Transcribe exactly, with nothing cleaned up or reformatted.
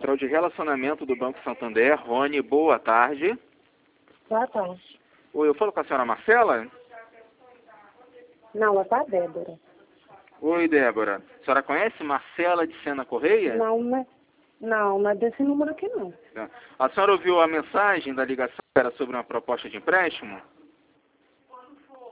Central de Relacionamento do Banco Santander. Rony, boa tarde. Boa tarde. Oi, eu falo com a senhora Marcela? Não, é para a Débora. Oi, Débora. A senhora conhece Marcela de Sena Correia? Não, não é, não, não é desse número aqui não. A senhora ouviu a mensagem da ligação? Era sobre uma proposta de empréstimo?